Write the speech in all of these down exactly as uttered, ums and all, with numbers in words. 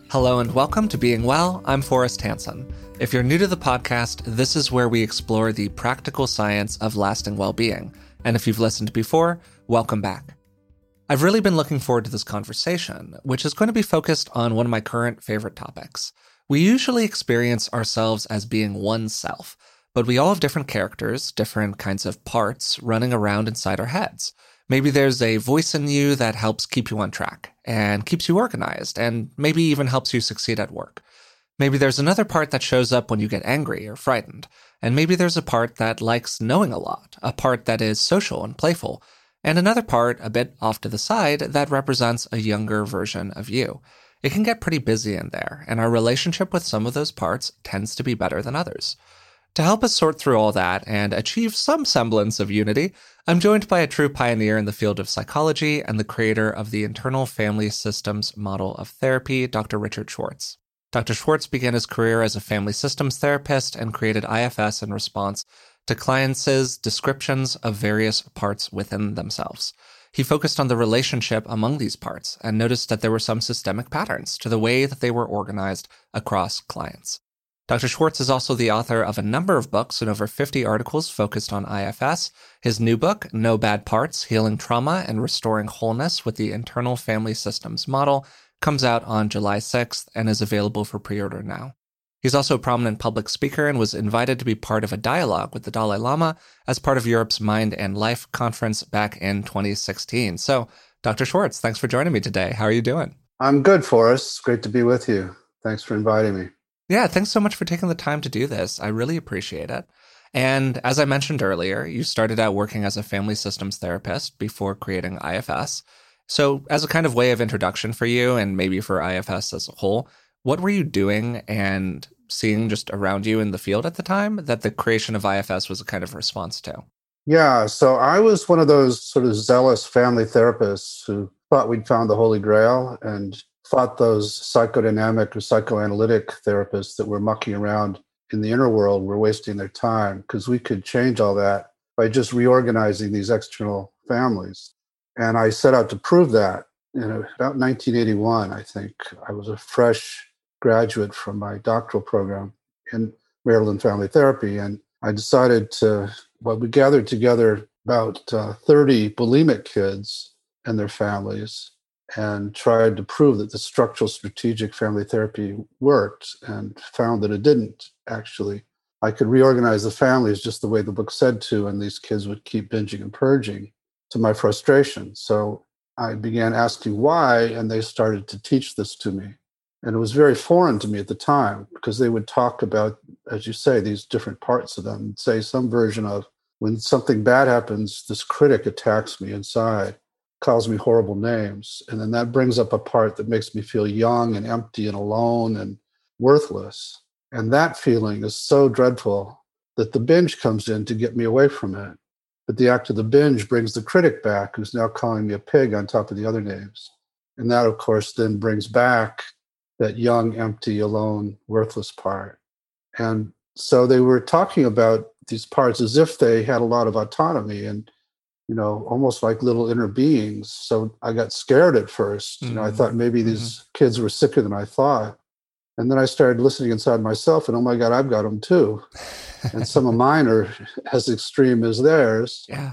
Hello and welcome to Being Well. I'm Forrest Hansen. If you're new to the podcast, this is where we explore the practical science of lasting well-being. And if you've listened before, welcome back. I've really been looking forward to this conversation, which is going to be focused on one of my current favorite topics. We usually experience ourselves as being one self, but we all have different characters, different kinds of parts running around inside our heads. Maybe there's a voice in you that helps keep you on track and keeps you organized and maybe even helps you succeed at work. Maybe there's another part that shows up when you get angry or frightened. And maybe there's a part that likes knowing a lot, a part that is social and playful, and another part a bit off to the side that represents a younger version of you. It can get pretty busy in there, and our relationship with some of those parts tends to be better than others. To help us sort through all that and achieve some semblance of unity, I'm joined by a true pioneer in the field of psychology and the creator of the internal family systems model of therapy, Doctor Richard Schwartz. Doctor Schwartz began his career as a family systems therapist and created I F S in response to clients' descriptions of various parts within themselves. He focused on the relationship among these parts and noticed that there were some systemic patterns to the way that they were organized across clients. Doctor Schwartz is also the author of a number of books and over fifty articles focused on I F S. His new book, No Bad Parts, Healing Trauma and Restoring Wholeness with the Internal Family Systems Model, comes out on July sixth and is available for pre-order now. He's also a prominent public speaker and was invited to be part of a dialogue with the Dalai Lama as part of Europe's Mind and Life conference back in twenty sixteen. So, Doctor Schwartz, thanks for joining me today. How are you doing? I'm good, Forrest. It's great to be with you. Thanks for inviting me. Yeah, thanks so much for taking the time to do this. I really appreciate it. And as I mentioned earlier, you started out working as a family systems therapist before creating I F S. So as a kind of way of introduction for you and maybe for I F S as a whole, what were you doing and seeing just around you in the field at the time that the creation of I F S was a kind of response to? Yeah, so I was one of those sort of zealous family therapists who thought we'd found the Holy Grail and thought those psychodynamic or psychoanalytic therapists that were mucking around in the inner world were wasting their time because we could change all that by just reorganizing these external families. And I set out to prove that in about nineteen eighty-one, I think. I was a fresh graduate from my doctoral program in Maryland Family Therapy. And I decided to, well, we gathered together about uh, thirty bulimic kids and their families and tried to prove that the structural strategic family therapy worked and found that it didn't, actually. I could reorganize the families just the way the book said to, and these kids would keep binging and purging to my frustration. So I began asking why, and they started to teach this to me. And it was very foreign to me at the time because they would talk about, as you say, these different parts of them, say some version of, when something bad happens, this critic attacks me inside, calls me horrible names. And then that brings up a part that makes me feel young and empty and alone and worthless. And that feeling is so dreadful that the binge comes in to get me away from it. But the act of the binge brings the critic back, who's now calling me a pig on top of the other names. And that, of course, then brings back that young, empty, alone, worthless part. And so they were talking about these parts as if they had a lot of autonomy and, you know, almost like little inner beings. So I got scared at first. Mm-hmm. You know, I thought maybe these mm-hmm. kids were sicker than I thought. And then I started listening inside myself and, oh my God, I've got them too. And some of mine are as extreme as theirs. Yeah.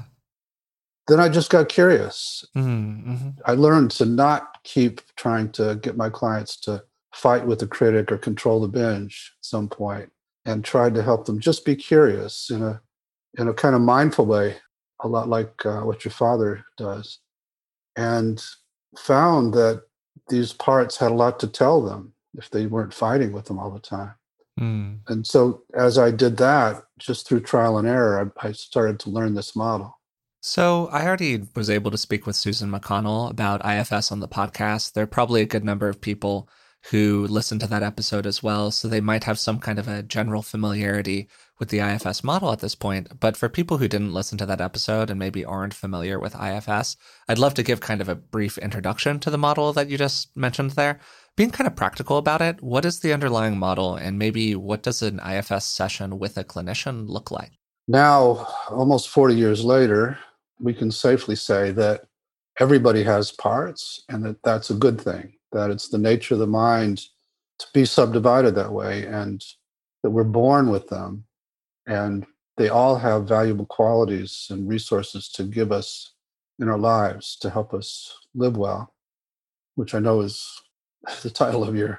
Then I just got curious. Mm-hmm. I learned to not keep trying to get my clients to fight with the critic or control the binge at some point, and tried to help them just be curious in a in a kind of mindful way, a lot like uh, what your father does, and found that these parts had a lot to tell them if they weren't fighting with them all the time. Mm. And so as I did that, just through trial and error, I, I started to learn this model. So I already was able to speak with Susan McConnell about I F S on the podcast. There are probably a good number of people who listened to that episode as well, so they might have some kind of a general familiarity with the I F S model at this point. But for people who didn't listen to that episode and maybe aren't familiar with I F S, I'd love to give kind of a brief introduction to the model that you just mentioned there. Being kind of practical about it, what is the underlying model, and maybe what does an I F S session with a clinician look like? Now, almost forty years later, we can safely say that everybody has parts and that that's a good thing, that it's the nature of the mind to be subdivided that way, and that we're born with them. And they all have valuable qualities and resources to give us in our lives to help us live well, which I know is the title of your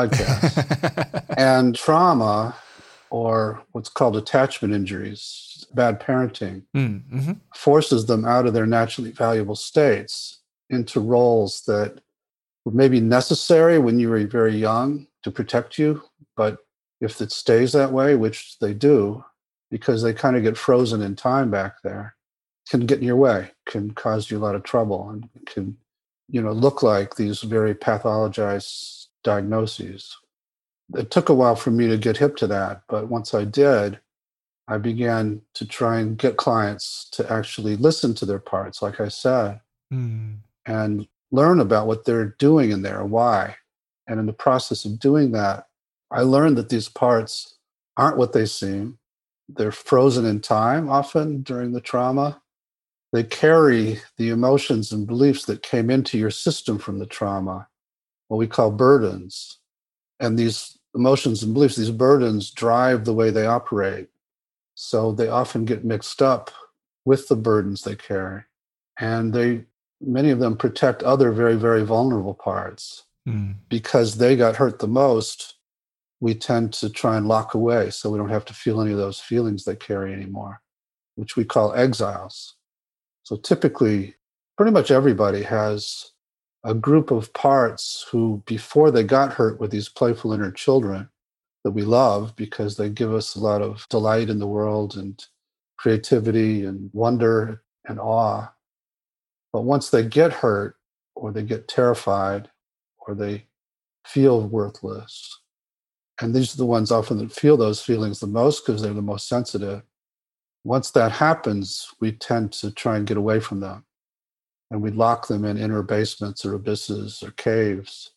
podcast. And trauma, or what's called attachment injuries, bad parenting, mm-hmm. forces them out of their naturally valuable states into roles that were maybe necessary when you were very young to protect you. But if it stays that way, which they do, because they kind of get frozen in time back there, can get in your way, can cause you a lot of trouble, and can, you know, look like these very pathologized diagnoses. It took a while for me to get hip to that, but once I did, I began to try and get clients to actually listen to their parts, like I said, mm. and learn about what they're doing in there, why. And in the process of doing that, I learned that these parts aren't what they seem. They're frozen in time often during the trauma. They carry the emotions and beliefs that came into your system from the trauma, what we call burdens. And these emotions and beliefs, these burdens drive the way they operate. So they often get mixed up with the burdens they carry. And they, many of them protect other very, very vulnerable parts. Mm. Because they got hurt the most, we tend to try and lock away so we don't have to feel any of those feelings they carry anymore, which we call exiles. So typically, pretty much everybody has a group of parts who, before they got hurt with these playful inner children that we love because they give us a lot of delight in the world and creativity and wonder and awe. But once they get hurt, or they get terrified, or they feel worthless, and these are the ones often that feel those feelings the most because they're the most sensitive. Once that happens, we tend to try and get away from them. And we lock them in inner basements or abysses or caves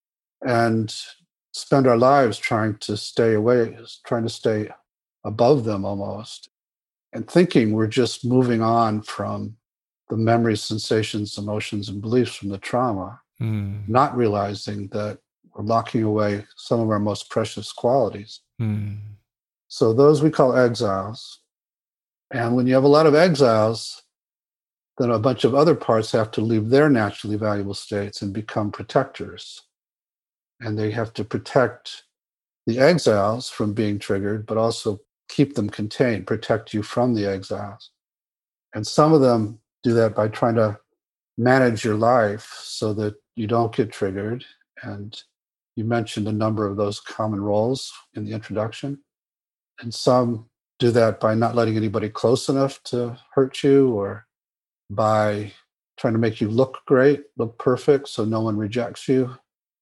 and spend our lives trying to stay away, trying to stay above them almost, and thinking we're just moving on from the memories, sensations, emotions, and beliefs from the trauma, mm. not realizing that we're locking away some of our most precious qualities. Mm. So those we call exiles. And when you have a lot of exiles, then a bunch of other parts have to leave their naturally valuable states and become protectors. And they have to protect the exiles from being triggered, but also keep them contained, protect you from the exiles. And some of them do that by trying to manage your life so that you don't get triggered. And you mentioned a number of those common roles in the introduction. And some do that by not letting anybody close enough to hurt you, or by trying to make you look great, look perfect, so no one rejects you,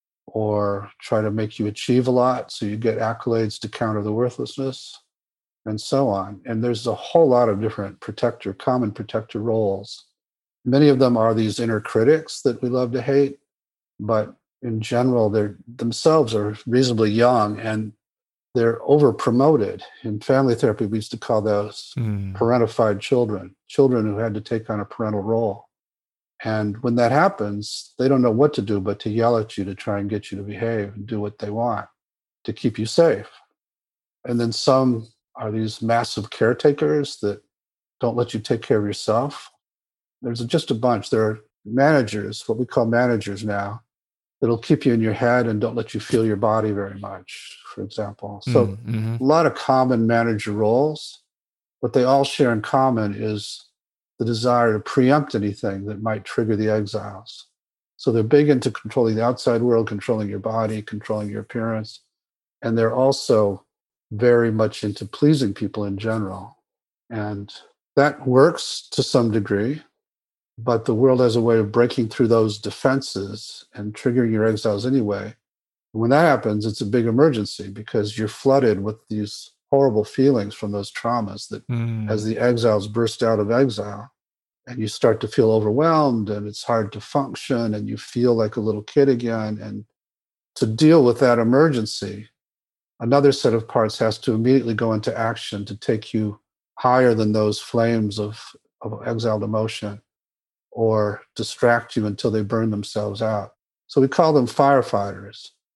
or try to make you achieve a lot so you get accolades to counter the worthlessness, and so on. And there's a whole lot of different protector, common protector roles. Many of them are these inner critics that we love to hate, but in general, they themselves are reasonably young and they're over promoted. In family therapy, we used to call those mm. parentified children, children who had to take on a parental role. And when that happens, they don't know what to do but to yell at you to try and get you to behave and do what they want to keep you safe. And then some are these massive caretakers that don't let you take care of yourself. There's just a bunch. There are managers, what we call managers now, that'll keep you in your head and don't let you feel your body very much, for example. So mm-hmm. a lot of common manager roles. What they all share in common is the desire to preempt anything that might trigger the exiles. So they're big into controlling the outside world, controlling your body, controlling your appearance. And they're also very much into pleasing people in general. And that works to some degree. But the world has a way of breaking through those defenses and triggering your exiles anyway. And when that happens, it's a big emergency because you're flooded with these horrible feelings from those traumas that mm. as the exiles burst out of exile, and you start to feel overwhelmed and it's hard to function and you feel like a little kid again. And to deal with that emergency, another set of parts has to immediately go into action to take you higher than those flames of, of exiled emotion, or distract you until they burn themselves out. So we call them firefighters.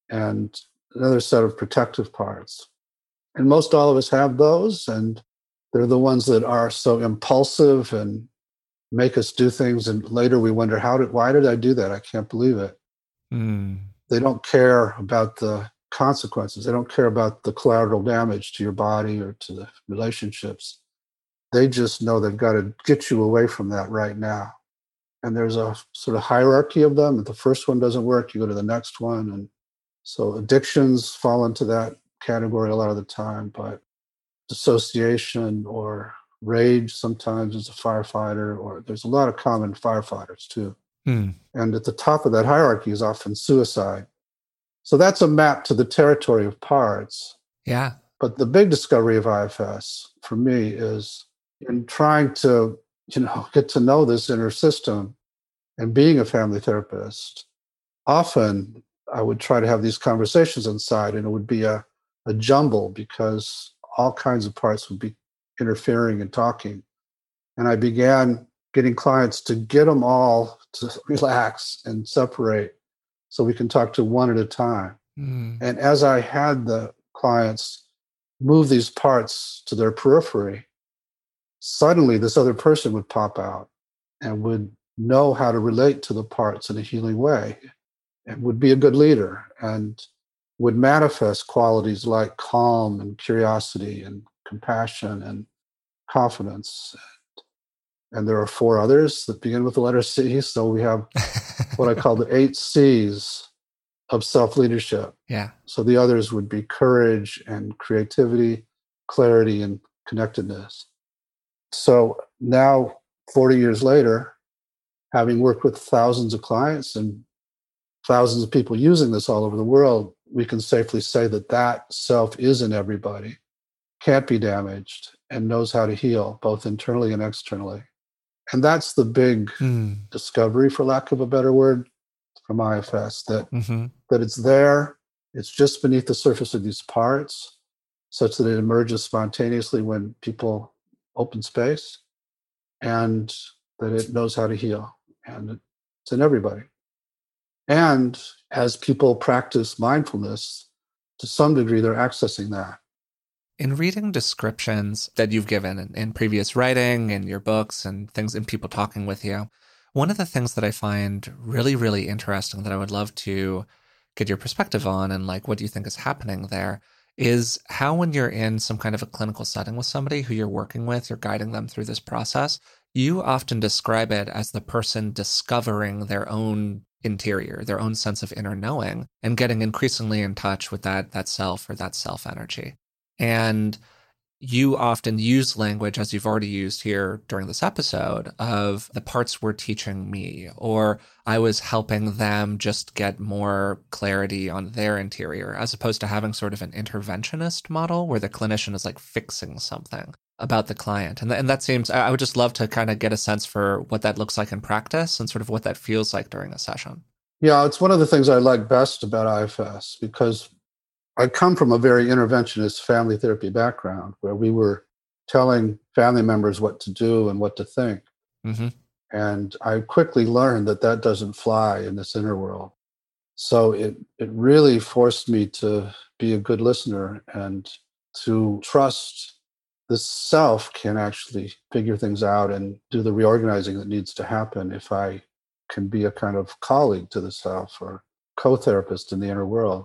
and another set of protective parts. And most all of us have those, and they're the ones that are so impulsive and make us do things, and later we wonder, how did, why did I do that? I can't believe it. Mm. They don't care about the consequences. They don't care about the collateral damage to your body or to the relationships. They just know they've got to get you away from that right now. And there's a sort of hierarchy of them. If the first one doesn't work, you go to the next one. And so addictions fall into that category a lot of the time, but dissociation or rage sometimes as a firefighter, or there's a lot of common firefighters too. Mm. And at the top of that hierarchy is often suicide. So that's a map to the territory of parts. Yeah. But the big discovery of I F S for me is in trying to, you know, get to know this inner system and being a family therapist. Often I would try to have these conversations inside, and it would be a, a jumble because all kinds of parts would be interfering and talking. And I began getting clients to get them all to relax and separate so we can talk to one at a time. Mm. And as I had the clients move these parts to their periphery, suddenly this other person would pop out and would know how to relate to the parts in a healing way and would be a good leader and would manifest qualities like calm and curiosity and compassion and confidence. And there are four others that begin with the letter C. So we have what I call the eight C's of self-leadership. Yeah. So the others would be courage and creativity, clarity, and connectedness. So now, forty years later, having worked with thousands of clients and thousands of people using this all over the world, we can safely say that that self is in everybody, can't be damaged, and knows how to heal, both internally and externally. And that's the big mm. discovery, for lack of a better word, from I F S, that, mm-hmm. that it's there, it's just beneath the surface of these parts, such that it emerges spontaneously when people open space, and that it knows how to heal. And it's in everybody. And as people practice mindfulness, to some degree, they're accessing that. In reading descriptions that you've given in, in previous writing, in your books, and things, and people talking with you, one of the things that I find really, really interesting that I would love to get your perspective on, and like, what do you think is happening there, is how when you're in some kind of a clinical setting with somebody who you're working with, you're guiding them through this process, you often describe it as the person discovering their own interior, their own sense of inner knowing, and getting increasingly in touch with that that self or that self energy. And you often use language, as you've already used here during this episode, of the parts were teaching me, or I was helping them just get more clarity on their interior, as opposed to having sort of an interventionist model where the clinician is like fixing something about the client. And, th- and that seems, I would just love to kind of get a sense for what that looks like in practice and sort of what that feels like during a session. Yeah, it's one of the things I like best about I F S, because I come from a very interventionist family therapy background where we were telling family members what to do and what to think. Mm-hmm. And I quickly learned that that doesn't fly in this inner world. So it, it really forced me to be a good listener and to trust the self can actually figure things out and do the reorganizing that needs to happen if I can be a kind of colleague to the self or co-therapist in the inner world.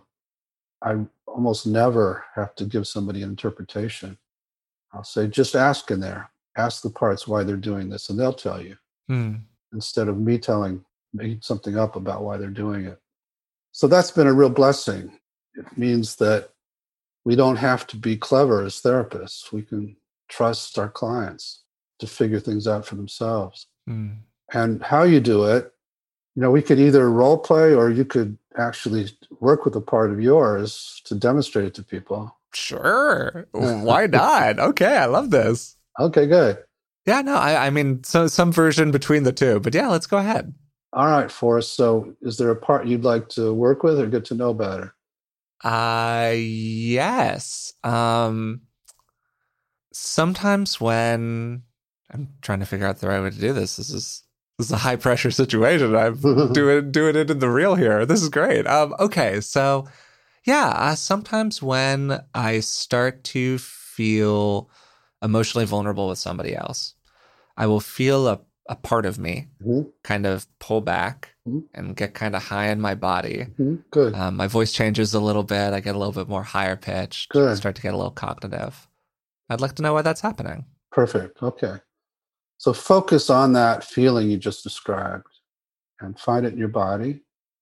I almost never have to give somebody an interpretation. I'll say, just ask in there. Ask the parts why they're doing this, and they'll tell you. Hmm. Instead of me telling, making something up about why they're doing it. So that's been a real blessing. It means that we don't have to be clever as therapists. We can trust our clients to figure things out for themselves. Hmm. And how you do it, you know, we could either role play or you could actually work with a part of yours to demonstrate it to people. Sure. Why not? Okay, I love this. Okay, good. Yeah, no, I, I mean, so some version between the two, but yeah, let's go ahead. All right, Forrest. So is there a part you'd like to work with or get to know better? Uh, yes. Um, sometimes when I'm trying to figure out the right way to do this, this is this is a high pressure situation. I'm doing doing it in the real here. This is great. Um, okay, so Yeah, uh, sometimes when I start to feel emotionally vulnerable with somebody else, I will feel a, a part of me Hmm. kind of pull back Hmm. and get kind of high in my body. Hmm. Good, Um, my voice changes a little bit. I get a little bit more higher pitched, good, start to get a little cognitive. I'd like to know why that's happening. perfect. Okay. So focus on that feeling you just described and find it in your body.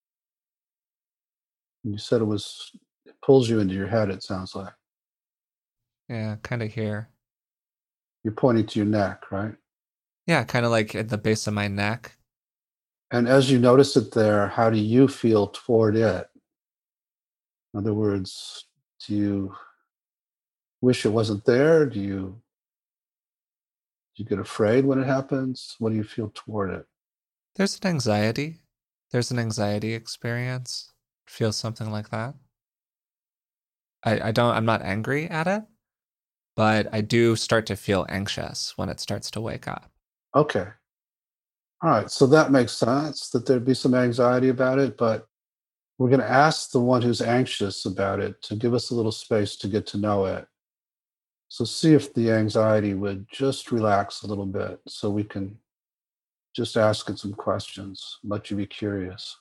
You said it was, it pulls you into your head, it sounds like. Yeah, kind of here. You're pointing to your neck, right? Yeah, kind of like at the base of my neck. And as you notice it there, how do you feel toward it? In other words, do you wish it wasn't there? Do you do you get afraid when it happens? What do you feel toward it? There's an anxiety. There's an anxiety experience. Feels something like that. I, I don't, I'm not angry at it, but I do start to feel anxious when it starts to wake up. Okay. All right. So that makes sense that there'd be some anxiety about it, but we're going to ask the one who's anxious about it to give us a little space to get to know it. So see if the anxiety would just relax a little bit so we can just ask it some questions, let you be curious.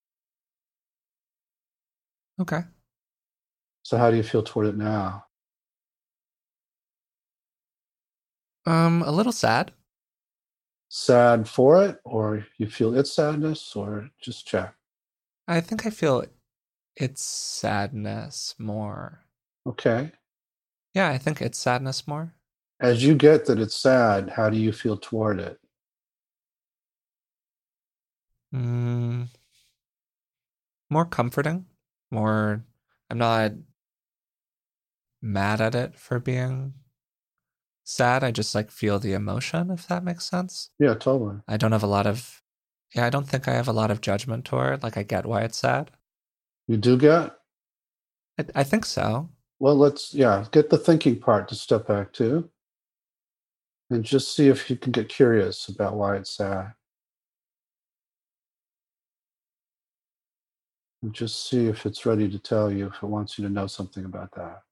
Okay. So how do you feel toward it now? Um, a little sad. Sad for it, or you feel its sadness, or just check? I think I feel it's sadness more. Okay. Yeah, I think it's sadness more. As you get that it's sad, how do you feel toward it? Mm, more comforting. More, I'm not mad at it for being sad. I just like feel the emotion, if that makes sense. Yeah, totally. I don't have a lot of, yeah, I don't think I have a lot of judgment toward. Like, I get why it's sad. You do get? I, I think so. Well, let's, yeah, get the thinking part to step back to and just see if you can get curious about why it's sad. And just see if it's ready to tell you, if it wants you to know something about that.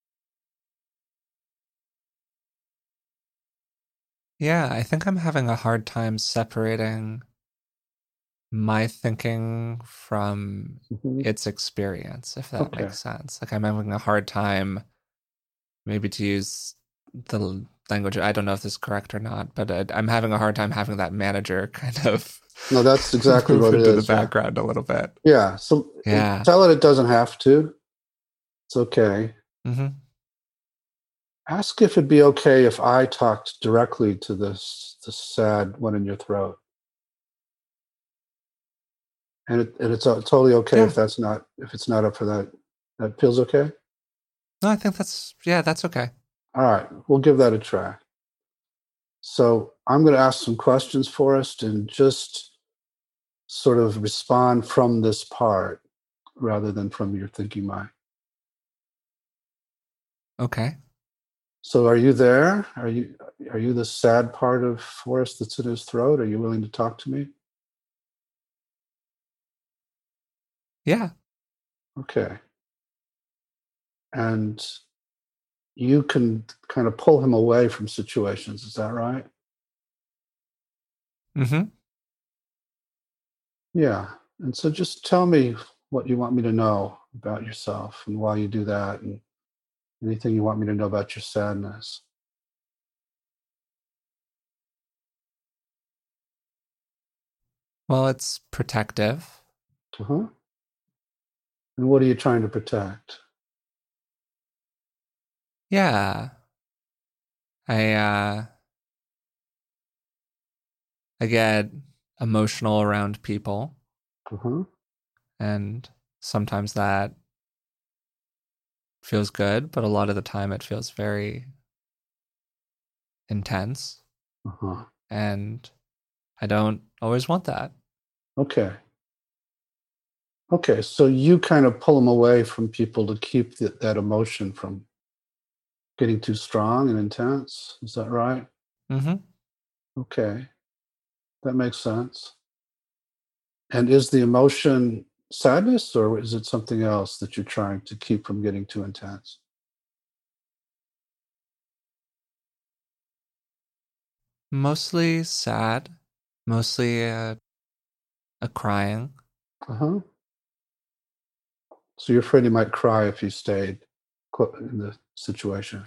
Yeah, I think I'm having a hard time separating my thinking from Hmm. its experience, if that Okay. makes sense. Like, I'm having a hard time, maybe to use the language. I don't know if this is correct or not, but I, I'm having a hard time having that manager kind of No, that's exactly move what it into the is. Yeah. background a little bit. Yeah. So it, Yeah. tell it it doesn't have to. It's okay. Hmm. Ask if it'd be okay if I talked directly to this the sad one in your throat. And it, and it's uh, totally okay Yeah. if that's not if it's not up for that. That feels okay. No, I think that's, yeah, that's okay. All right, we'll give that a try. So I'm going to ask some questions for us and just sort of respond from this part rather than from your thinking mind. Okay. So are you there? Are you are you the sad part of Forrest that's in his throat? Are you willing to talk to me? Yeah. Okay. And you can kind of pull him away from situations, is that right? Hmm. Yeah. And so just tell me what you want me to know about yourself and why you do that and anything you want me to know about your sadness. Well, it's protective. Uh-huh. And what are you trying to protect? Yeah. I, uh, I get emotional around people, Uh-huh. and sometimes that feels good, but a lot of the time it feels very intense, Uh-huh. and I don't always want that. Okay. Okay. So you kind of pull them away from people to keep th- that emotion from getting too strong and intense. Is that right? Hmm. Okay. That makes sense. And is the emotion sadness, or is it something else that you're trying to keep from getting too intense? Mostly sad, mostly a, a crying. Uh-huh. So you're afraid you might cry if you stayed clo- in the situation.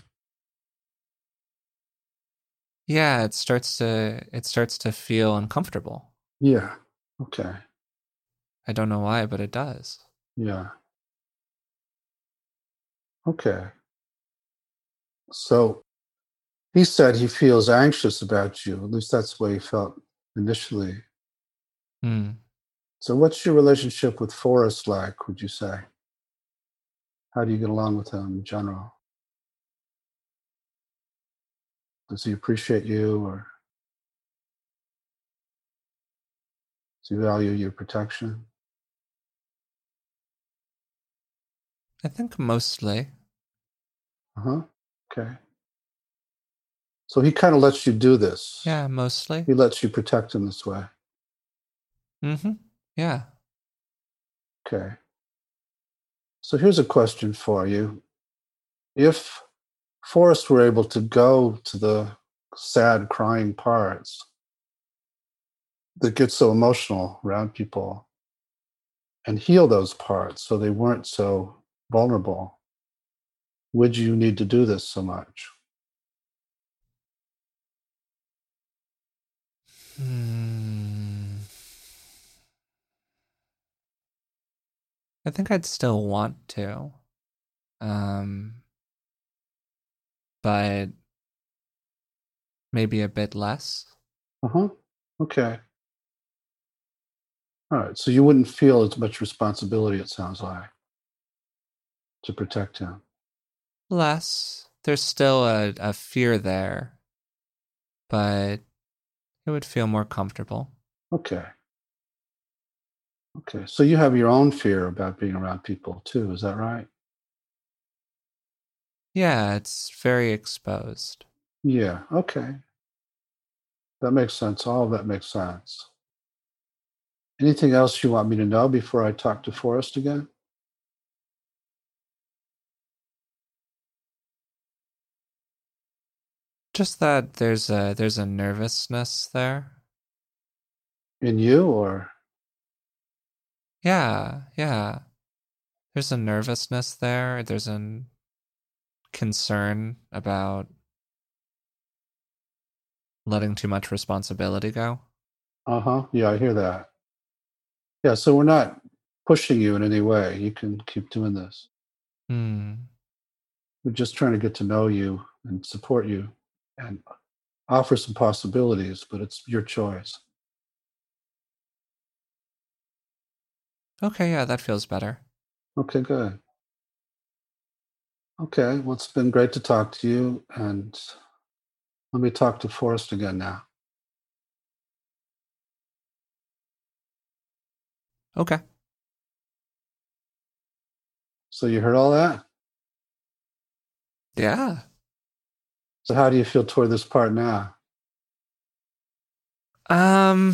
Yeah, it starts to it starts to feel uncomfortable. Yeah. Okay. I don't know why, but it does. Yeah. Okay. So he said he feels anxious about you. At least that's the way he felt initially. Hmm. So what's your relationship with Forrest like, would you say? How do you get along with him in general? Does he appreciate you, or does he value your protection? I think mostly. Uh-huh. Okay. So he kind of lets you do this. Yeah, mostly. He lets you protect him this way. Mm-hmm. Yeah. Okay. So here's a question for you. If Forrest were able to go to the sad, crying parts that get so emotional around people and heal those parts so they weren't so vulnerable, would you need to do this so much? Hmm. I think I'd still want to. Um, but maybe a bit less. Uh huh. Okay. All right. So you wouldn't feel as much responsibility, it sounds like, to protect him. Less. There's still a, a fear there, but it would feel more comfortable. Okay. Okay. So you have your own fear about being around people too. Is that right? Yeah, it's very exposed. Yeah. Okay. That makes sense. All of that makes sense. Anything else you want me to know before I talk to Forrest again? Just that there's a there's a nervousness there. In you, or? Yeah, yeah. There's a nervousness there. There's a concern about letting too much responsibility go. Uh huh. Yeah, I hear that. Yeah. So we're not pushing you in any way. You can keep doing this. Hmm. We're just trying to get to know you and support you and offer some possibilities, but it's your choice. Okay, yeah, that feels better. Okay, good. Okay, well, it's been great to talk to you. And let me talk to Forrest again now. Okay. So you heard all that? Yeah. So how do you feel toward this part now? Um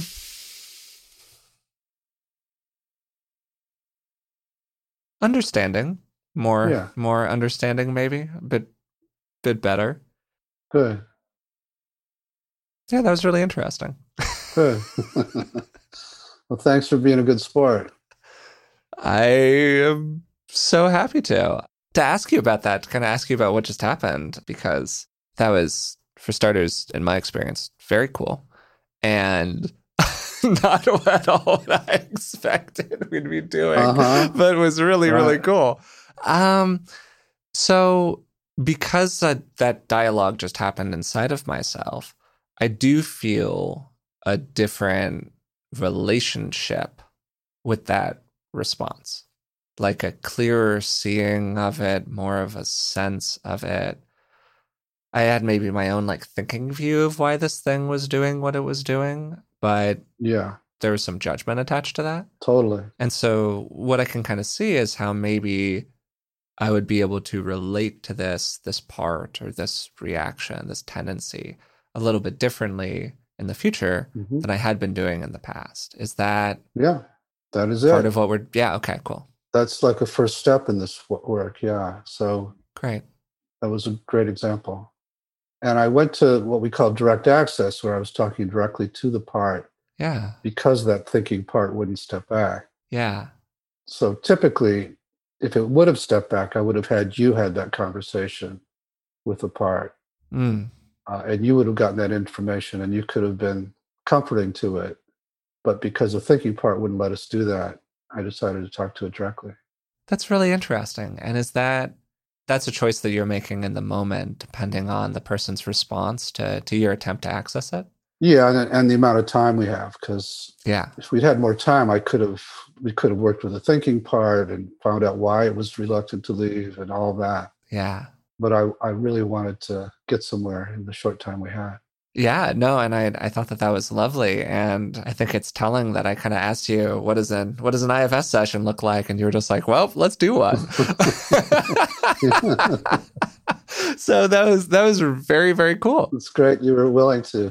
understanding. More Yeah, more understanding maybe. A bit bit better. good, Yeah, that was really interesting. good. Well, thanks for being a good sport. I am so happy to. To ask you about that, to kind of ask you about what just happened, because that was, for starters, in my experience, very cool. And not at all what I expected we'd be doing, Uh huh. but was really, really Right. cool. Um, so because that, that dialogue just happened inside of myself, I do feel a different relationship with that response, like a clearer seeing of it, more of a sense of it. I had maybe my own like thinking view of why this thing was doing what it was doing, but Yeah, there was some judgment attached to that. totally. And so what I can kind of see is how maybe I would be able to relate to this this part or this reaction, this tendency a little bit differently in the future Hmm. than I had been doing in the past. Is that Yeah. That is part it. of what we're, yeah, okay, cool. That's like a first step in this work. Yeah. So Great. that was a great example. And I went to what we call direct access, where I was talking directly to the part Yeah. because that thinking part wouldn't step back. Yeah. So typically, if it would have stepped back, I would have had you had that conversation with the part, Mm. uh, and you would have gotten that information, and you could have been comforting to it. But because the thinking part wouldn't let us do that, I decided to talk to it directly. That's really interesting. And is that that's a choice that you're making in the moment, depending on the person's response to to your attempt to access it? Yeah, and, and the amount of time we have, because Yeah. if we'd had more time, I could have we could have worked with the thinking part and found out why it was reluctant to leave and all that. Yeah. But I, I really wanted to get somewhere in the short time we had. Yeah, no, and I I thought that that was lovely, and I think it's telling that I kind of asked you what is an what does an I F S session look like, and you were just like, well, let's do one. So that was that was very, very cool. It's great you were willing to.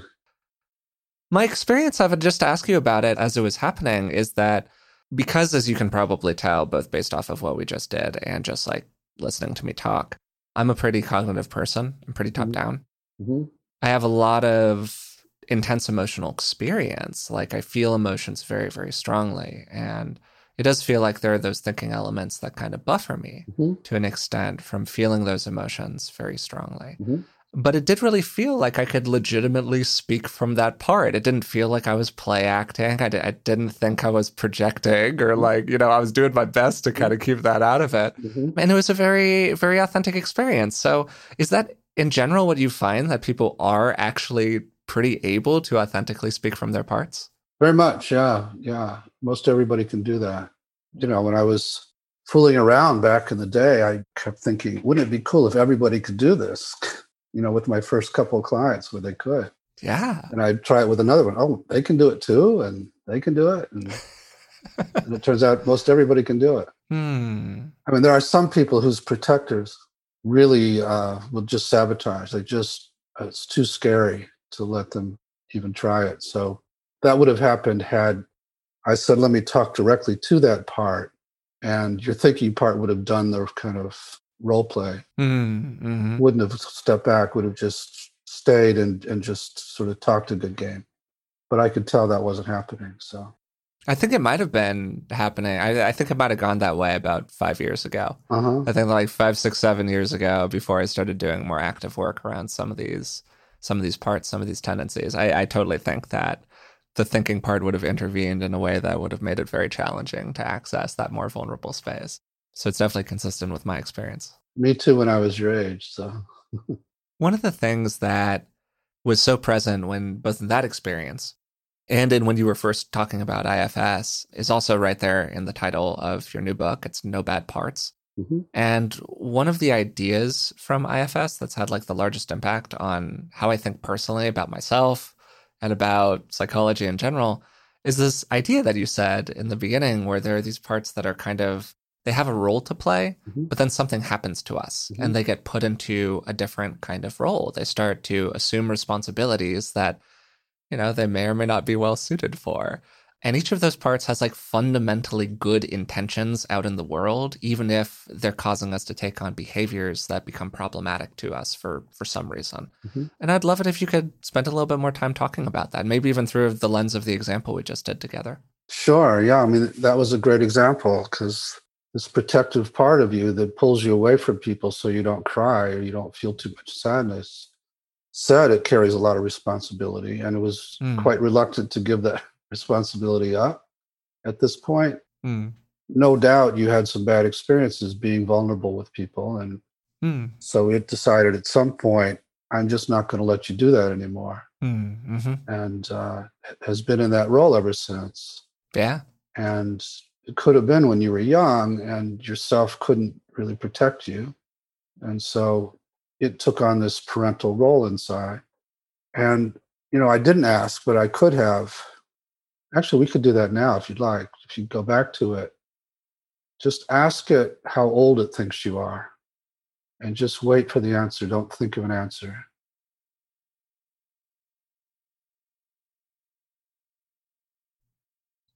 My experience of it, just to ask you about it as it was happening, is that because, as you can probably tell, both based off of what we just did and just like listening to me talk, I'm a pretty cognitive person. I'm pretty top down. Mm-hmm. I have a lot of intense emotional experience. Like I feel emotions very, very strongly. And it does feel like there are those thinking elements that kind of buffer me Mm-hmm. to an extent from feeling those emotions very strongly. Mm-hmm. But it did really feel like I could legitimately speak from that part. It didn't feel like I was play acting. I, d- I didn't think I was projecting or like, you know, I was doing my best to kind of keep that out of it. Mm-hmm. And it was a very, very authentic experience. So is that in general what you find, that people are actually pretty able to authentically speak from their parts? Very much, yeah, yeah. Most everybody can do that. You know, when I was fooling around back in the day, I kept thinking, wouldn't it be cool if everybody could do this? You know, with my first couple of clients where they could. Yeah. And I'd try it with another one. Oh, they can do it too, and they can do it. And, and it turns out most everybody can do it. Hmm. I mean, there are some people whose protectors really uh, will just sabotage. They just, it's too scary to let them even try it. So that would have happened had I said, let me talk directly to that part. And your thinking part would have done the kind of role play. Mm-hmm. Wouldn't have stepped back, would have just stayed and, and just sort of talked a good game. But I could tell that wasn't happening. So I think it might have been happening. I, I think it might have gone that way about five years ago. uh-huh. I think like five, six, seven years ago, before I started doing more active work around some of these, some of these parts, some of these tendencies. I, I totally think that the thinking part would have intervened in a way that would have made it very challenging to access that more vulnerable space. So it's definitely consistent with my experience. Me too, when I was your age. So one of the things that was so present when both in that experience and in when you were first talking about I F S is also right there in the title of your new book. It's No Bad Parts. mm-hmm. And one of the ideas from I F S that's had like the largest impact on how I think personally about myself and about psychology in general is this idea that you said in the beginning, where there are these parts that are kind of, they have a role to play, Mm-hmm. but then something happens to us Mm-hmm. and they get put into a different kind of role. They start to assume responsibilities that, you know, they may or may not be well suited for. And each of those parts has like fundamentally good intentions out in the world, even if they're causing us to take on behaviors that become problematic to us for, for some reason. Mm-hmm. And I'd love it if you could spend a little bit more time talking about that, maybe even through the lens of the example we just did together. Sure. Yeah. I mean, that was a great example, because this protective part of you that pulls you away from people so you don't cry or you don't feel too much sadness said it carries a lot of responsibility, and it was Mm. quite reluctant to give that responsibility up at this point. Mm. No doubt you had some bad experiences being vulnerable with people, and Mm. so it decided at some point, I'm just not going to let you do that anymore. Mm. Mm-hmm. And uh, has been in that role ever since. Yeah. And it could have been when you were young and yourself couldn't really protect you. And so it took on this parental role inside. And, you know, I didn't ask, but I could have. Actually, we could do that now if you'd like. If you go back to it, just ask it how old it thinks you are, and just wait for the answer. Don't think of an answer.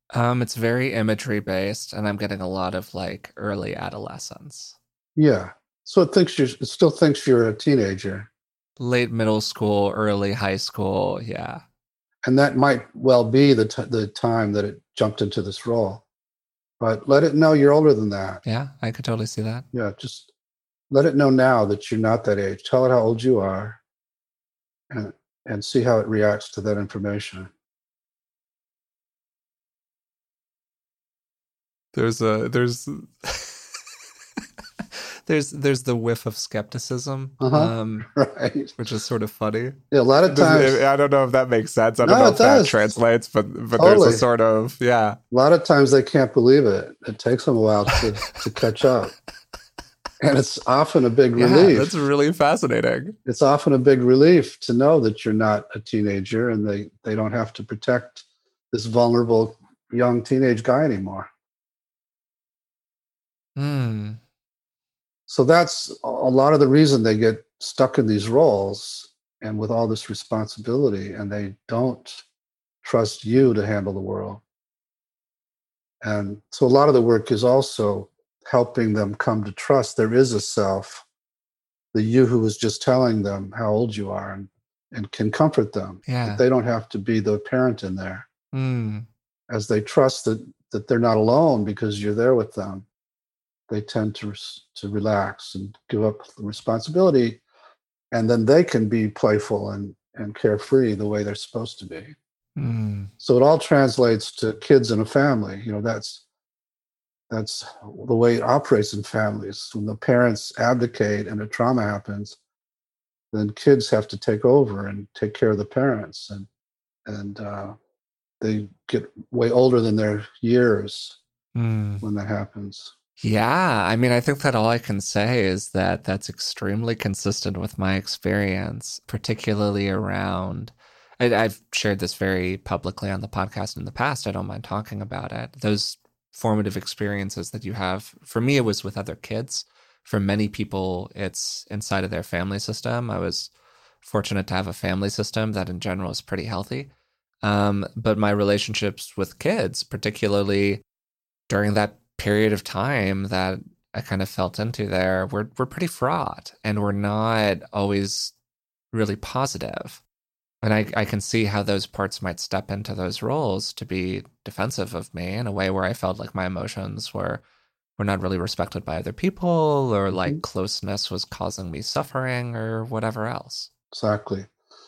Um, it's very imagery based, and I'm getting a lot of like early adolescence. Yeah. So it thinks you're it still thinks you're a teenager. Late middle school, early high school, yeah. And that might well be the t- the time that it jumped into this role. But let it know you're older than that. Yeah, I could totally see that. Yeah, just let it know now that you're not that age. Tell it how old you are, and and see how it reacts to that information. There's a there's there's there's the whiff of skepticism, Uh-huh. um, Right. which is sort of funny. Yeah, a lot of times. I don't know if that makes sense. I don't No, know it if that does. translates, but but Totally. there's a sort of yeah. A lot of times they can't believe it. It takes them a while to, to catch up. And it's often a big Yeah, relief. that's really fascinating. It's often a big relief to know that you're not a teenager and they, they don't have to protect this vulnerable young teenage guy anymore. Hmm. So that's a lot of the reason they get stuck in these roles and with all this responsibility, and they don't trust you to handle the world. And so a lot of the work is also helping them come to trust there is a self, the you who was just telling them how old you are, and, and can comfort them. Yeah. That they don't have to be the parent in there. Hmm. As they trust that, that they're not alone because you're there with them, they tend to, to relax and give up the responsibility, and then they can be playful and, and carefree the way they're supposed to be. Hmm. So it all translates to kids in a family. You know, that's that's the way it operates in families. When the parents abdicate and a trauma happens, then kids have to take over and take care of the parents, and and uh, they get way older than their years Hmm. when that happens. Yeah, I mean, I think that all I can say is that that's extremely consistent with my experience, particularly around. I, I've shared this very publicly on the podcast in the past. I don't mind talking about it. Those formative experiences that you have, for me, it was with other kids. For many people, it's inside of their family system. I was fortunate to have a family system that in general is pretty healthy. Um, but my relationships with kids, particularly during that period of time that I kind of felt into there, we're we're pretty fraught, and we're not always really positive. And I, I can see how those parts might step into those roles to be defensive of me in a way where I felt like my emotions were were not really respected by other people, or like Mhm. closeness was causing me suffering or whatever else. Exactly.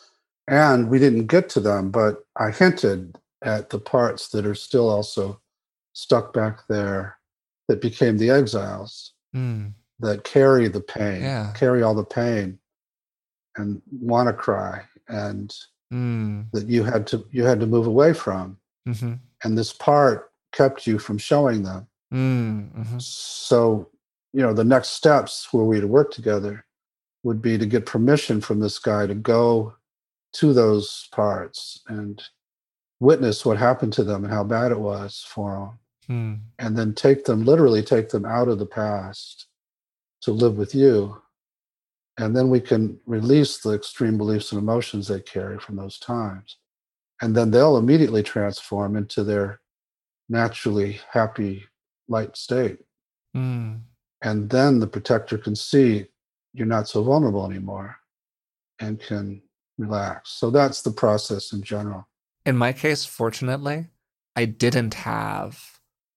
And we didn't get to them, but I hinted at the parts that are still also stuck back there, that became the exiles, Mm, that carry the pain, yeah. carry all the pain, and want to cry, and Mm, that you had to you had to move away from. mm-hmm, And this part kept you from showing them. mm, mm-hmm, So, you know, the next steps were we to work together would be to get permission from this guy to go to those parts and witness what happened to them and how bad it was for them, mm, and then take them, literally take them out of the past to live with you. And then we can release the extreme beliefs and emotions they carry from those times. And then they'll immediately transform into their naturally happy, light state. mm. And then the protector can see you're not so vulnerable anymore and can relax. So that's the process in general. In my case, fortunately, I didn't have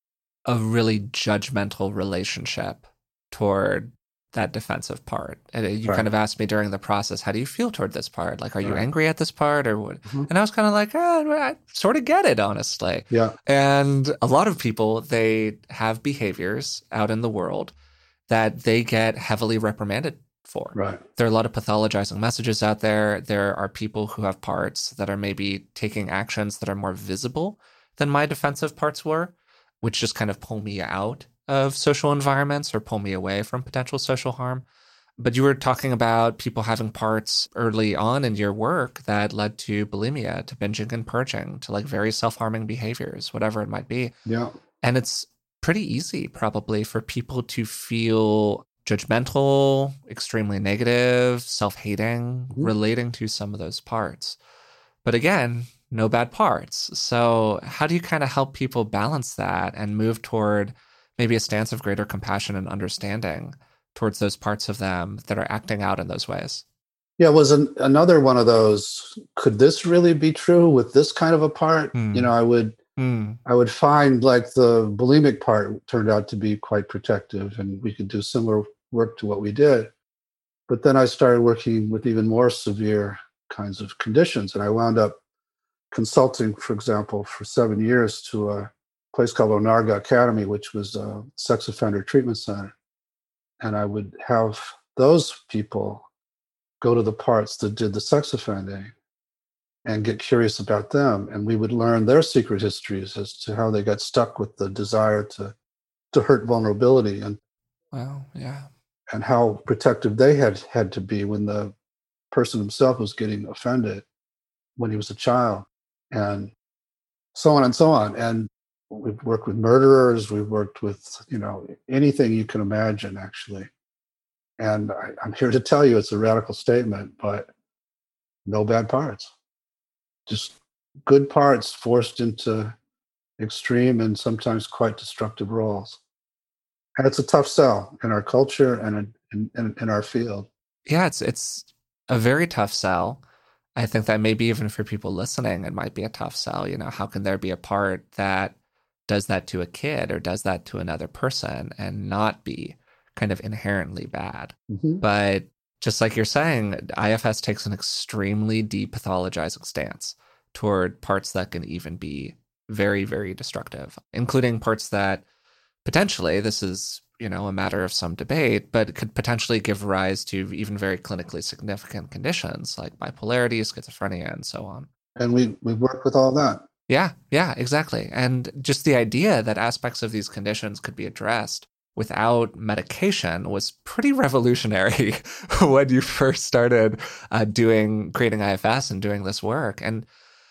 a really judgmental relationship toward that defensive part. And you Right. kind of asked me during the process, how do you feel toward this part? Like, are you Right. angry at this part or what? Mhm. And I was kind of like, eh, I sort of get it, honestly. Yeah. And a lot of people, they have behaviors out in the world that they get heavily reprimanded for. Right. There are a lot of pathologizing messages out there. There are people who have parts that are maybe taking actions that are more visible than my defensive parts were, which just kind of pull me out of social environments or pull me away from potential social harm. But you were talking about people having parts early on in your work that led to bulimia, to binging and purging, to like very self-harming behaviors, whatever it might be. Yeah. And it's pretty easy probably for people to feel judgmental, extremely negative, self-hating, Mhm. relating to some of those parts. But again, no bad parts. So how do you kind of help people balance that and move toward maybe a stance of greater compassion and understanding towards those parts of them that are acting out in those ways? Yeah, it was an, another one of those, could this really be true with this kind of a part? Hmm. You know, I would Hmm. I would find like the bulimic part turned out to be quite protective, and we could do similar work to what we did. But then I started working with even more severe kinds of conditions, and I wound up consulting, for example, for seven years to a place called Onarga Academy, which was a sex offender treatment center. And I would have those people go to the parts that did the sex offending and get curious about them. And we would learn their secret histories as to how they got stuck with the desire to, to hurt vulnerability, and Well, yeah. and how protective they had had to be when the person himself was getting offended when he was a child, and so on and so on. And we've worked with murderers, we've worked with, you know, anything you can imagine, actually. And I, I'm here to tell you it's a radical statement, but no bad parts. Just good parts forced into extreme and sometimes quite destructive roles. And it's a tough sell in our culture and in, in, in our field. Yeah, it's it's a very tough sell. I think that maybe even for people listening, it might be a tough sell. You know, how can there be a part that does that to a kid or does that to another person and not be kind of inherently bad? Mm-hmm. But just like you're saying, I F S takes an extremely depathologizing stance toward parts that can even be very, very destructive, including parts that potentially, this is, you know, a matter of some debate, but it could potentially give rise to even very clinically significant conditions like bipolarity, schizophrenia, and so on. And we we work with all that. Yeah, yeah, exactly. And just the idea that aspects of these conditions could be addressed without medication was pretty revolutionary when you first started uh, doing, creating I F S and doing this work. And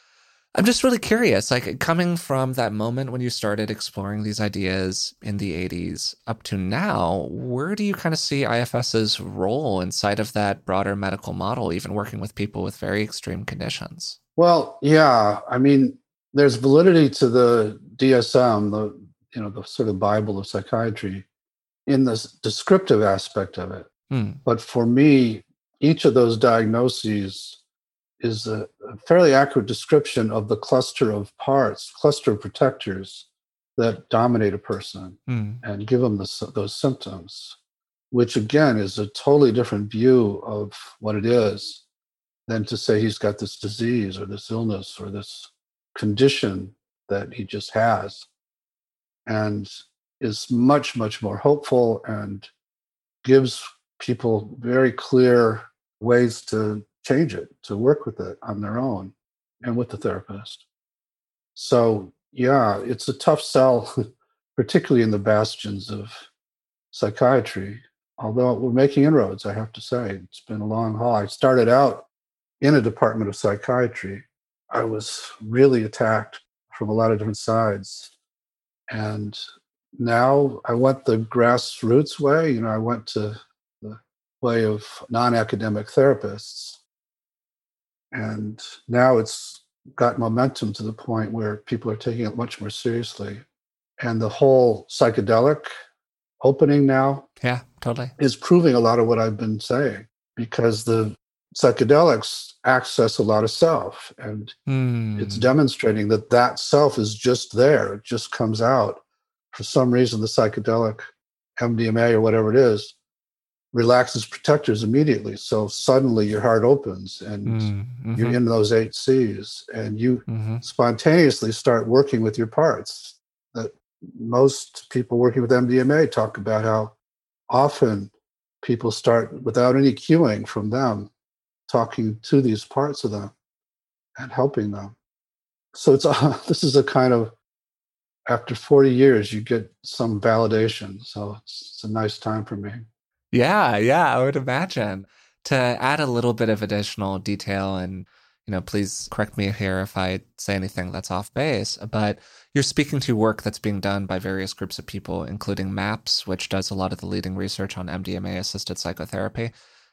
I'm just really curious, like coming from that moment when you started exploring these ideas in the eighties up to now, where do you kind of see IFS's role inside of that broader medical model, even working with people with very extreme conditions? Well, yeah, I mean, there's validity to the D S M, the you know the sort of Bible of psychiatry, in the descriptive aspect of it. Hmm. But for me, each of those diagnoses is a, a fairly accurate description of the cluster of parts, cluster of protectors that dominate a person Hmm. and give them the, those symptoms, which again is a totally different view of what it is than to say he's got this disease or this illness or this condition that he just has, and is much, much more hopeful and gives people very clear ways to change it, to work with it on their own and with the therapist. So, yeah, it's a tough sell, particularly in the bastions of psychiatry, although we're making inroads, I have to say. It's been a long haul. I started out in a department of psychiatry. I was really attacked from a lot of different sides. And now I went the grassroots way. You know, I went to the way of non-academic therapists. And now it's got momentum to the point where people are taking it much more seriously. And the whole psychedelic opening now Yeah, totally. is proving a lot of what I've been saying, because the psychedelics access a lot of self, and Hmm. it's demonstrating that that self is just there. It just comes out. For some reason, the psychedelic M D M A or whatever it is relaxes protectors immediately. So suddenly your heart opens and Mm-hmm. you're in those eight C's, and you Mm-hmm. spontaneously start working with your parts. That most people working with M D M A talk about how often people start without any cueing from them, talking to these parts of them and helping them. So it's a, this is a kind of, after forty years, you get some validation. So it's, it's a nice time for me. Yeah, yeah, I would imagine. To add a little bit of additional detail, and you know, please correct me here if I say anything that's off base, but you're speaking to work that's being done by various groups of people, including MAPS, which does a lot of the leading research on M D M A-assisted psychotherapy,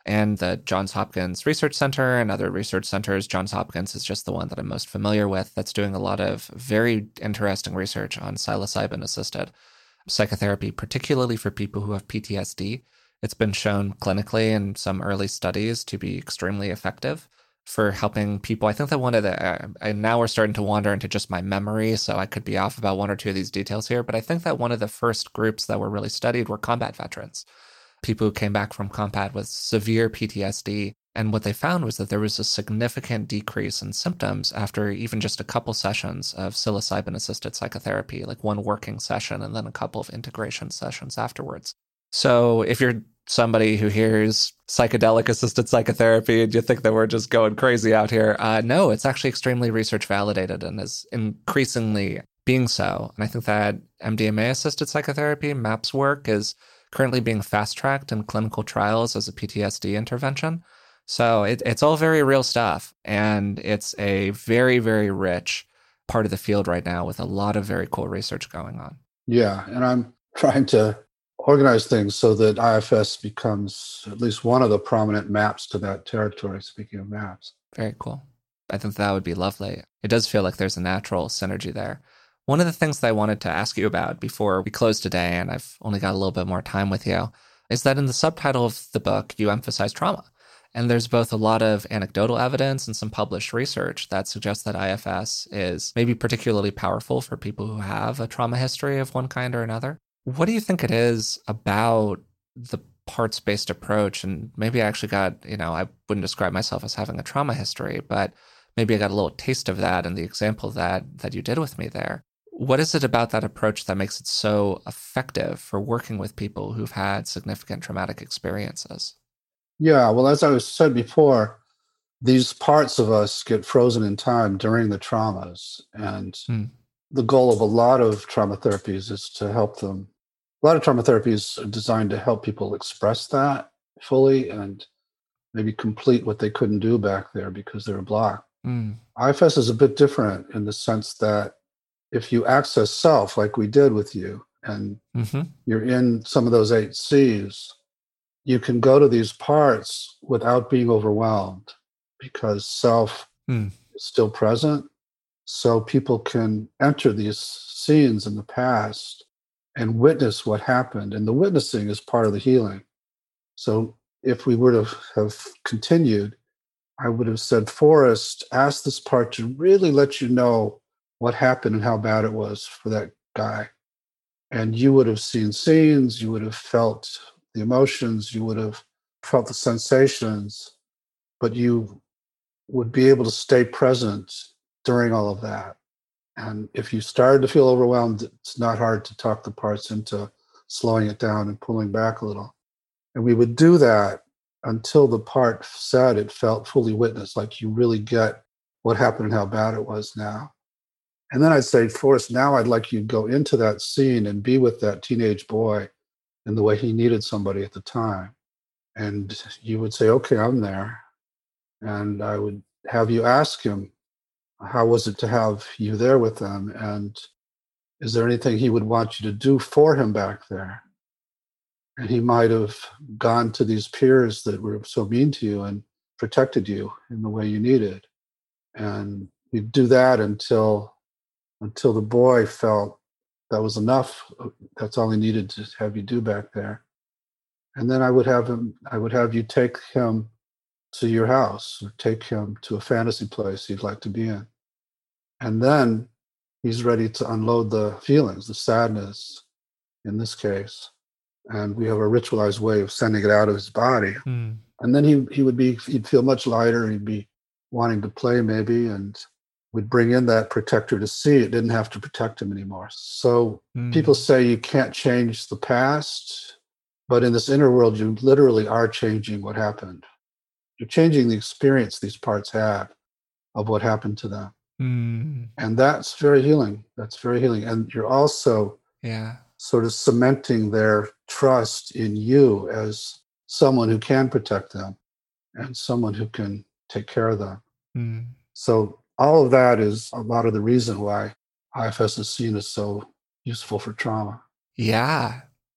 and the Johns Hopkins Research Center and other research centers. Johns Hopkins is just the one that I'm most familiar with that's doing a lot of very interesting research on psilocybin-assisted psychotherapy, particularly for people who have P T S D. It's been shown clinically in some early studies to be extremely effective for helping people. I think that one of the, uh, and now we're starting to wander into just my memory, so I could be off about one or two of these details here, but I think that one of the first groups that were really studied were combat veterans, people who came back from combat with severe P T S D. And what they found was that there was a significant decrease in symptoms after even just a couple sessions of psilocybin-assisted psychotherapy, like one working session and then a couple of integration sessions afterwards. So if you're somebody who hears psychedelic-assisted psychotherapy and you think that we're just going crazy out here, uh, no, it's actually extremely research validated and is increasingly being so. And I think that M D M A-assisted psychotherapy, MAPS work, is currently being fast-tracked in clinical trials as a P T S D intervention. So it, it's all very real stuff. And it's a very, very rich part of the field right now with a lot of very cool research going on. Yeah. And I'm trying to organize things so that I F S becomes at least one of the prominent maps to that territory, speaking of maps. Very cool. I think that would be lovely. It does feel like there's a natural synergy there. One of the things that I wanted to ask you about before we close today, and I've only got a little bit more time with you, is that in the subtitle of the book, you emphasize trauma. And there's both a lot of anecdotal evidence and some published research that suggests that I F S is maybe particularly powerful for people who have a trauma history of one kind or another. What do you think it is about the parts-based approach? And maybe I actually got, you know, I wouldn't describe myself as having a trauma history, but maybe I got a little taste of that in the example that that you did with me there. What is it about that approach that makes it so effective for working with people who've had significant traumatic experiences? Yeah, well, as I was said before, these parts of us get frozen in time during the traumas. And Hmm. the goal of a lot of trauma therapies is to help them. A lot of trauma therapies are designed to help people express that fully and maybe complete what they couldn't do back there because they were blocked. Hmm. I F S is a bit different in the sense that if you access self, like we did with you, and Mm-hmm. you're in some of those eight C's, you can go to these parts without being overwhelmed because self Hmm. is still present. So people can enter these scenes in the past and witness what happened. And the witnessing is part of the healing. So if we were to have continued, I would have said, Forrest, ask this part to really let you know what happened and how bad it was for that guy. And you would have seen scenes, you would have felt the emotions, you would have felt the sensations, but you would be able to stay present during all of that. And if you started to feel overwhelmed, it's not hard to talk the parts into slowing it down and pulling back a little. And we would do that until the part said it felt fully witnessed, like you really get what happened and how bad it was now. And then I'd say, Forrest, now I'd like you to go into that scene and be with that teenage boy in the way he needed somebody at the time. And you would say, okay, I'm there. And I would have you ask him, how was it to have you there with them? And is there anything he would want you to do for him back there? And he might have gone to these peers that were so mean to you and protected you in the way you needed. And you'd do that until until the boy felt that was enough. That's all he needed to have you do back there. And then I would have him, I would have you take him to your house or take him to a fantasy place he'd like to be in. And then he's ready to unload the feelings, the sadness in this case. And we have a ritualized way of sending it out of his body. Hmm. And then he he would be, he'd feel much lighter. He'd be wanting to play maybe, and we'd bring in that protector to see it didn't have to protect him anymore. So Hmm. people say you can't change the past, but in this inner world, you literally are changing what happened. You're changing the experience these parts have of what happened to them. Hmm. And that's very healing. That's very healing. And you're also Yeah. sort of cementing their trust in you as someone who can protect them and someone who can take care of them. Hmm. So all of that is a lot of the reason why I F S is seen as so useful for trauma. Yeah.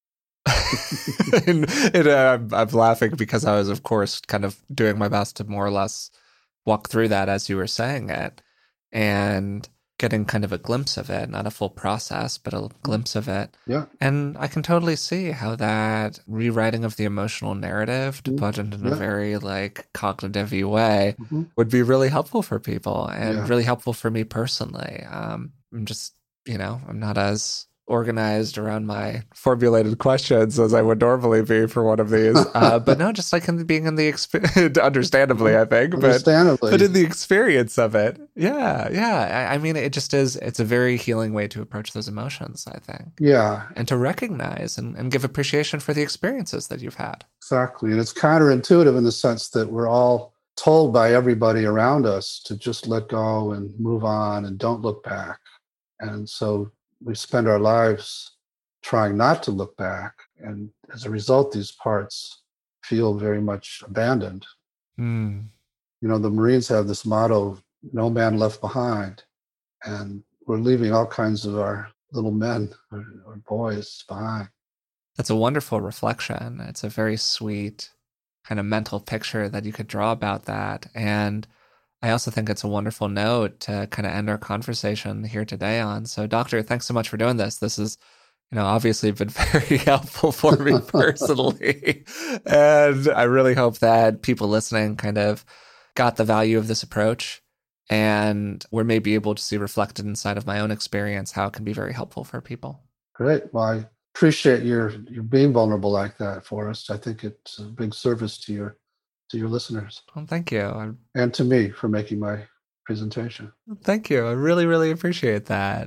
and, and uh, I'm, I'm laughing because I was, of course, kind of doing my best to more or less walk through that as you were saying it, and getting kind of a glimpse of it, not a full process, but a glimpse of it. Yeah. And I can totally see how that rewriting of the emotional narrative, to put it in Yeah. a very like cognitive-y way, Mm-hmm. would be really helpful for people and Yeah. really helpful for me personally. Um, I'm just, you know, I'm not as organized around my formulated questions as I would normally be for one of these. Uh, but no, just like in the, being in the experience, understandably, I think, but, Understandably. but in the experience of it. Yeah. Yeah. I, I mean, it just is, it's a very healing way to approach those emotions, I think. Yeah. And to recognize and, and give appreciation for the experiences that you've had. Exactly. And it's counterintuitive in the sense that we're all told by everybody around us to just let go and move on and don't look back. And so we spend our lives trying not to look back. And as a result, these parts feel very much abandoned. Mm. You know, the Marines have this motto, no man left behind. And we're leaving all kinds of our little men or, or boys behind. That's a wonderful reflection. It's a very sweet kind of mental picture that you could draw about that. And I also think it's a wonderful note to kind of end our conversation here today on. So, Doctor, thanks so much for doing this. This is, you know, obviously been very helpful for me personally. And I really hope that people listening kind of got the value of this approach and were maybe able to see reflected inside of my own experience how it can be very helpful for people. Great. Well, I appreciate your, your being vulnerable like that, Forrest. I think it's a big service to your to your listeners. Well, thank you. I'm, and to me for making my presentation. Thank you. I really, really appreciate that.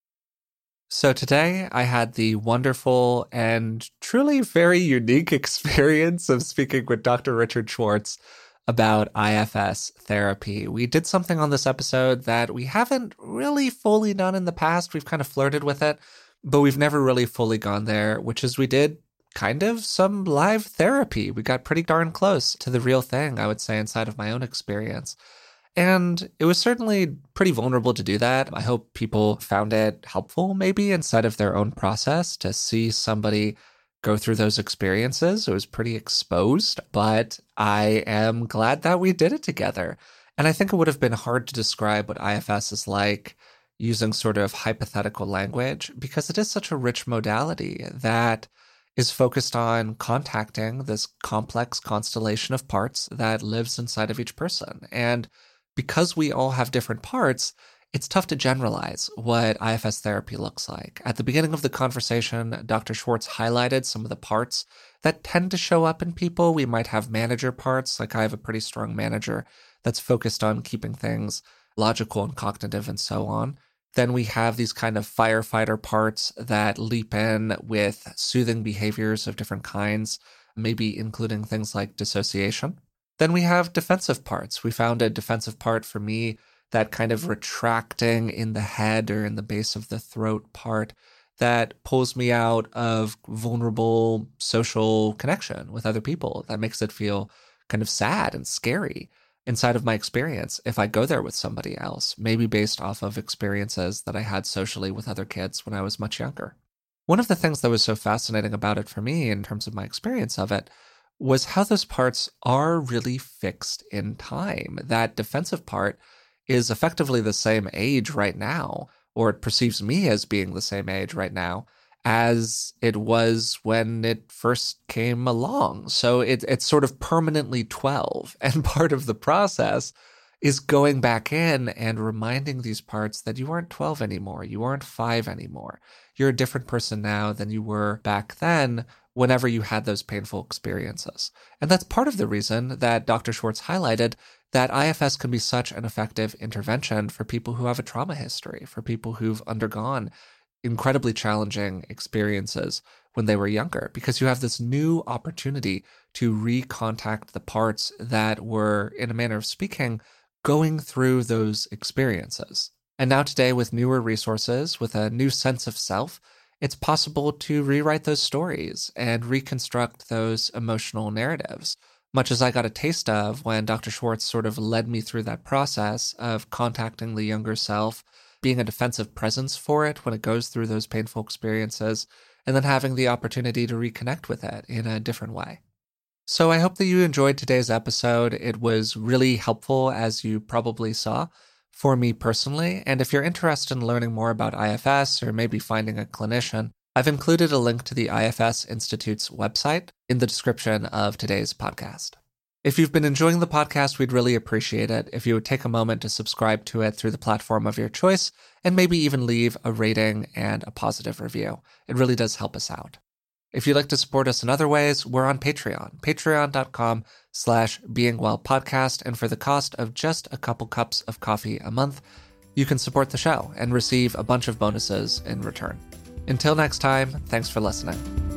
So today I had the wonderful and truly very unique experience of speaking with Doctor Richard Schwartz about I F S therapy. We did something on this episode that we haven't really fully done in the past. We've kind of flirted with it, but we've never really fully gone there, which is we did kind of some live therapy. We got pretty darn close to the real thing, I would say, inside of my own experience. And it was certainly pretty vulnerable to do that. I hope people found it helpful, maybe, inside of their own process to see somebody go through those experiences. It was pretty exposed, but I am glad that we did it together. And I think it would have been hard to describe what I F S is like using sort of hypothetical language because it is such a rich modality that is focused on contacting this complex constellation of parts that lives inside of each person. And because we all have different parts, it's tough to generalize what I F S therapy looks like. At the beginning of the conversation, Doctor Schwartz highlighted some of the parts that tend to show up in people. We might have manager parts, like I have a pretty strong manager that's focused on keeping things logical and cognitive and so on. Then we have these kind of firefighter parts that leap in with soothing behaviors of different kinds, maybe including things like dissociation. Then we have defensive parts. We found a defensive part for me, that kind of retracting in the head or in the base of the throat part that pulls me out of vulnerable social connection with other people. That makes it feel kind of sad and scary inside of my experience if I go there with somebody else, maybe based off of experiences that I had socially with other kids when I was much younger. One of the things that was so fascinating about it for me in terms of my experience of it was how those parts are really fixed in time. That defensive part is effectively the same age right now, or it perceives me as being the same age right now as it was when it first came along. So it, it's sort of permanently twelve. And part of the process is going back in and reminding these parts that you aren't twelve anymore. You aren't five anymore. You're a different person now than you were back then whenever you had those painful experiences. And that's part of the reason that Doctor Schwartz highlighted that I F S can be such an effective intervention for people who have a trauma history, for people who've undergone incredibly challenging experiences when they were younger, because you have this new opportunity to recontact the parts that were, in a manner of speaking, going through those experiences. And now today, with newer resources, with a new sense of self, it's possible to rewrite those stories and reconstruct those emotional narratives, much as I got a taste of when Doctor Schwartz sort of led me through that process of contacting the younger self, being a defensive presence for it when it goes through those painful experiences. and then having the opportunity to reconnect with it in a different way. So I hope that you enjoyed today's episode. It was really helpful, as you probably saw, for me personally. And if you're interested in learning more about I F S or maybe finding a clinician, I've included a link to the I F S Institute's website in the description of today's podcast. If you've been enjoying the podcast, we'd really appreciate it if you would take a moment to subscribe to it through the platform of your choice and maybe even leave a rating and a positive review. It really does help us out. If you'd like to support us in other ways, we're on Patreon, patreon.com slash beingwellpodcast, and for the cost of just a couple cups of coffee a month, you can support the show and receive a bunch of bonuses in return. Until next time, thanks for listening.